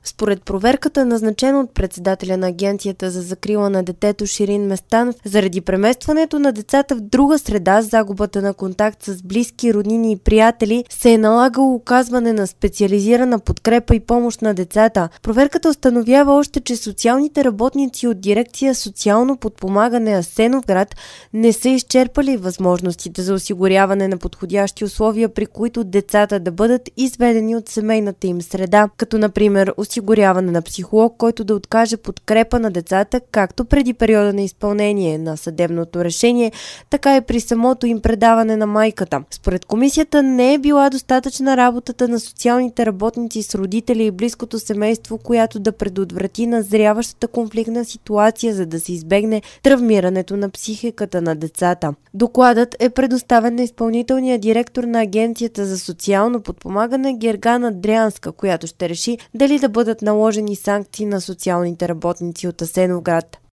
Според проверката, назначена от председателя на Агенцията за закрила на детето Ширин Местан, заради преместването на децата в друга среда, загубата на контакт с близки, роднини и приятели, се е налагало оказване на специализирана подкрепа и помощ на децата. Проверката установява още, че социалните работници от дирекция социално подпомагане Асеновград не са изчерпали възможностите за осигуряване на подходящи условия, при които децата да бъдат изведени от семейната им среда, като например осигуряване на психолог, който да откаже подкрепа на децата както преди периода на изпълнение на съдебното решение, така и при самото им предаване на майката. Според комисията не е била достатъчна работата на социалните работници с родители и близкото семейство, която да предотврати назряващата конфликтна ситуация, за да се избегне травмирането на психиката на децата. Докладът е предоставен на изпълнителния директор на Агенцията за социално подпомагане Гергана Дрянска, която ще реши дали да бъдат наложени санкции на социалните работници от Асеновград.